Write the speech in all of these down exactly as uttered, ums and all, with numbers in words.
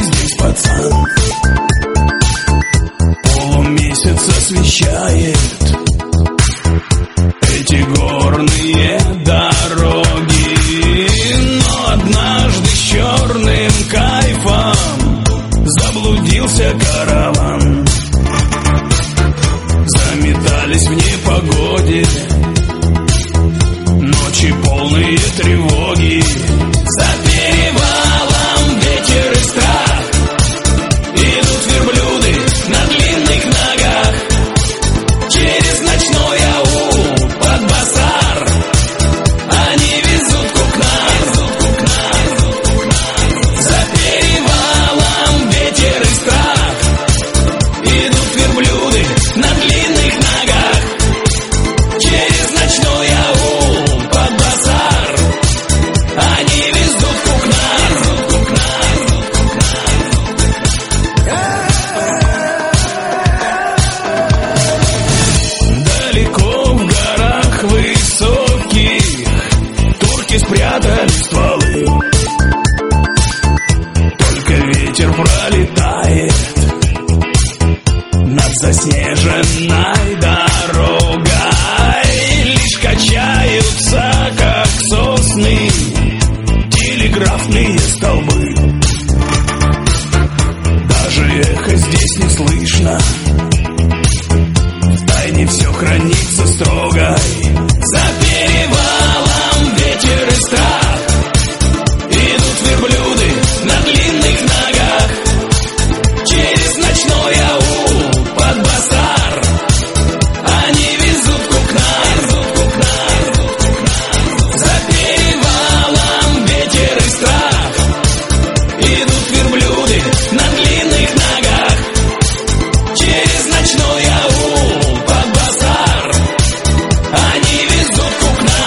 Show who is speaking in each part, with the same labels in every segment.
Speaker 1: здесь пацан. Полумесяц освещает эти горные дороги, но однажды с черным кайфом заблудился караван. Заметались в непогоде ночи полные тревоги. За перевалом ветер и страх, идут верблюды на длинных ногах. Через ночной аул под базар они везут кукнар. За перевалом ветер и страх, идут верблюды на длинных ногах. Через ночной аул под базар они везут кукнар. Далеко в горах высоких турки спрятали стволы. Только ветер пролетает над заснеженной дорогой. Лишь качаются, как сосны, телеграфные столбы. Даже эхо здесь не слышно, втайне все хранится строго. За перевалом ветер и страх, идут верблюды на длинных ногах. Через ночной аул под базар они везут кукнар. За перевалом ветер и страх, идут верблюды на длинных ногах. Через ночной аул под базар они везут кукнар.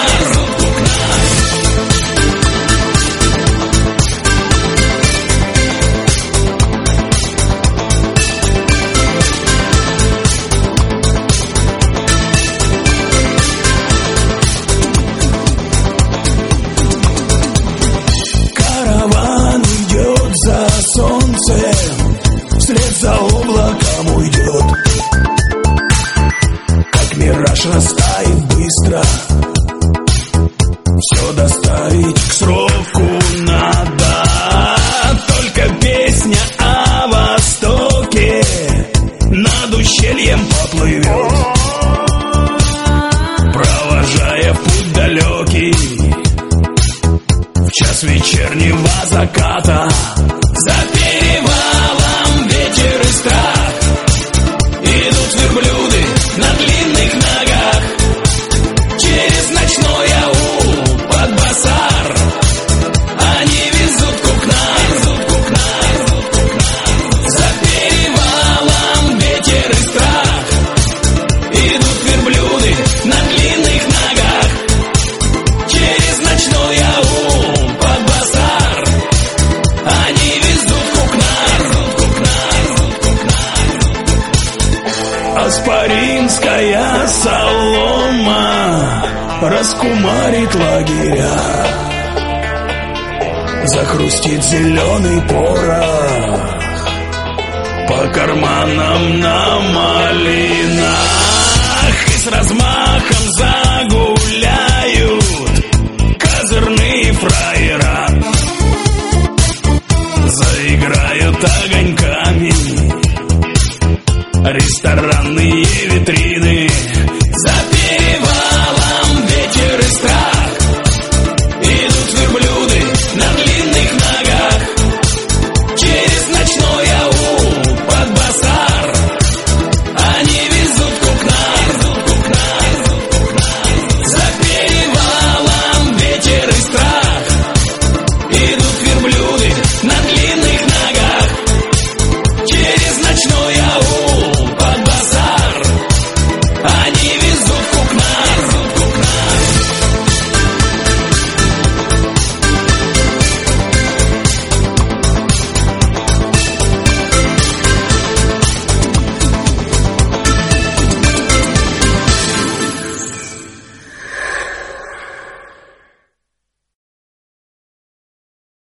Speaker 1: Караван идет за солнцем, вслед за облаком уйдет. Как мираж растает быстро, все доставить к сроку надо. Только песня о Востоке над ущельем поплывет, провожая в путь далекий в час вечернего заката. За перевалом ветер и страх, идут верблюды на длинных ногах. Через ночной аул под базар они везут кукнар. За перевалом ветер и страх, идут верблюды на длинных ногах. Через ночной аул под базар они везут кукнар. Аспаринская солома раскумарит лагеря, захрустит зеленый порох по карманам на малинах. И с размахом загуляют козырные фраера, заиграют огоньками ресторан